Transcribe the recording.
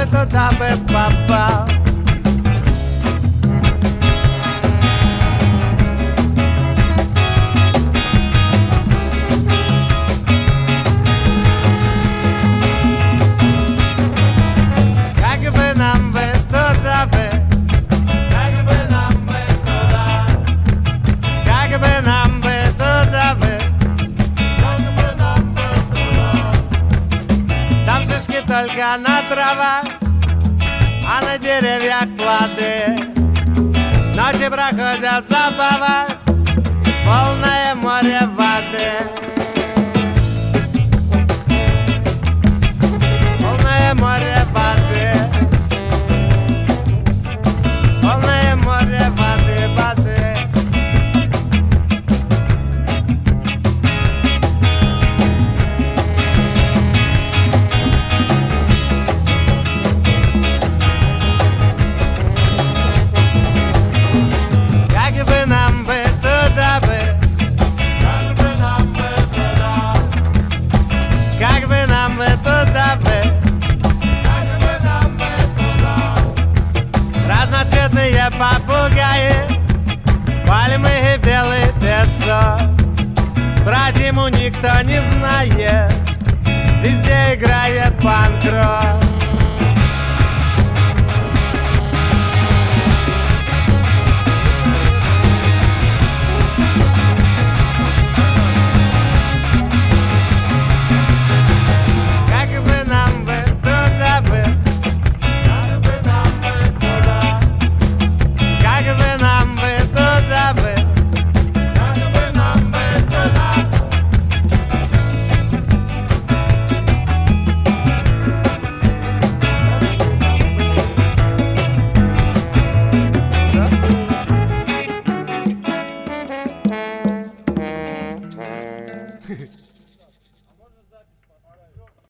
туда бы попал. Как бы нам бы туда бы, как бы нам бы туда, как бы нам бы туда бы, как бы нам бы туда. Там шишки только на травах, а на деревьях плоды. Ночи проходят в забавах, полное море воды. Полное море воды. Полное море воды, воды. Как бы нам бы туда бы, как бы нам бы туда, как бы нам бы туда бы, как бы нам бы туда. Разноцветные попугаи, пальмы и белый песок. Про зиму никто не знает, везде играет панк-рок. Как бы нам бы туда бы, как бы нам бы туда, как бы нам бы туда бы, как бы нам бы туда. Да?